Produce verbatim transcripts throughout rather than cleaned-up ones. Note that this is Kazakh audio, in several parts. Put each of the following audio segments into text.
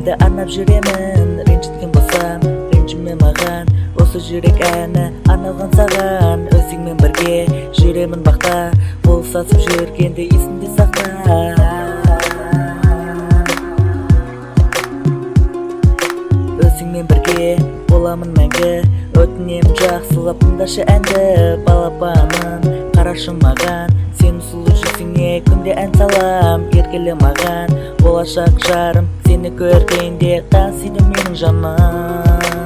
Сенде арнап жүремін, ренжіткен болсам ренжіме маған. Осы жүрек әні арналған саған. Өзіңмен бірге жүремін бақта, қол сасып жүргенде есіңде сақта. Өзіңмен бірге боламын мәңгі, өтінем жақсылап тыңдашы әнді. Балапаным қарашы маған, сен сұлу жүзіңе күнде ән салам. Еркелі маған болашақ жарым, сені көргенде тасиды менің жаным.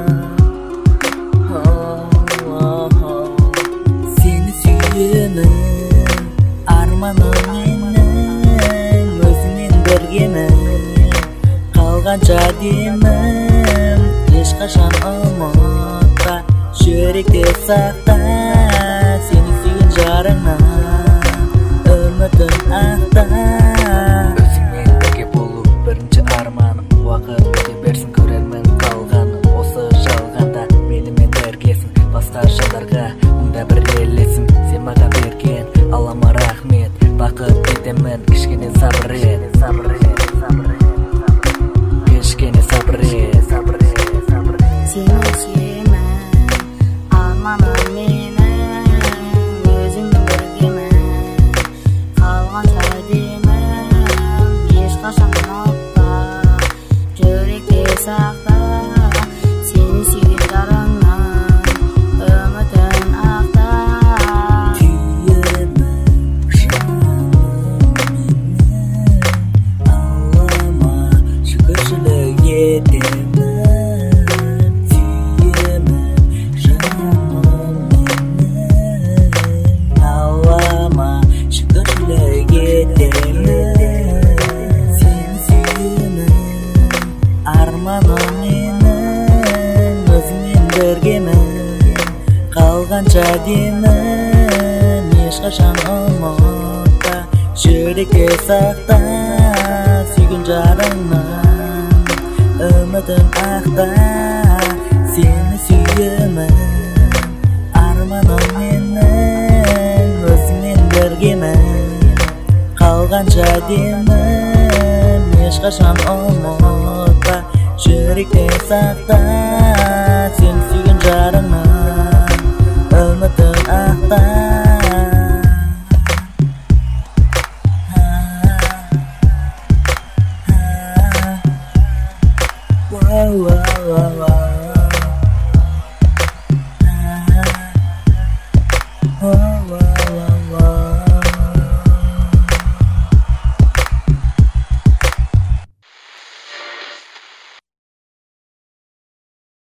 Сені сүйемін, арманым менің, өзіңмен біргемін, қалғанша демім. Ешқашан ұмытпа, жүректе сақта, сені сүйген жарыңнан үмітін ақта. Өзіңмен бірге болу бірінші арманым, уақыт өте берсін көрермін қалғаным. Осы жалғанда менімен біргесің, басқа жандарға мұнда бір елесің. Сен маған берген аллама рахмет, бақыт етемін, кішкене сабыр ет, кішкене сабыр ет. Сені сүйемін, арманым менің, өзіңмен біргемін, қалғанша демім. Ешқашан ұмытпа, жүректе сақта, сені сүйген жарыңнан үмітін ақта. Сүйемін жаным менің, Аллама шүкіршілік етемін. Арманым менің, өзіңмен біргемін, қалғанша демім. Ешқашан ұмытпа, жүректе сақта, сүйген жарыңнан үмітін ақта. Сені сүйемін, арманым менің, өзіңмен біргемін, қалғанша демім. Ешқашан ұмытпа, жүректе сақта, сен сүйген жарыңнан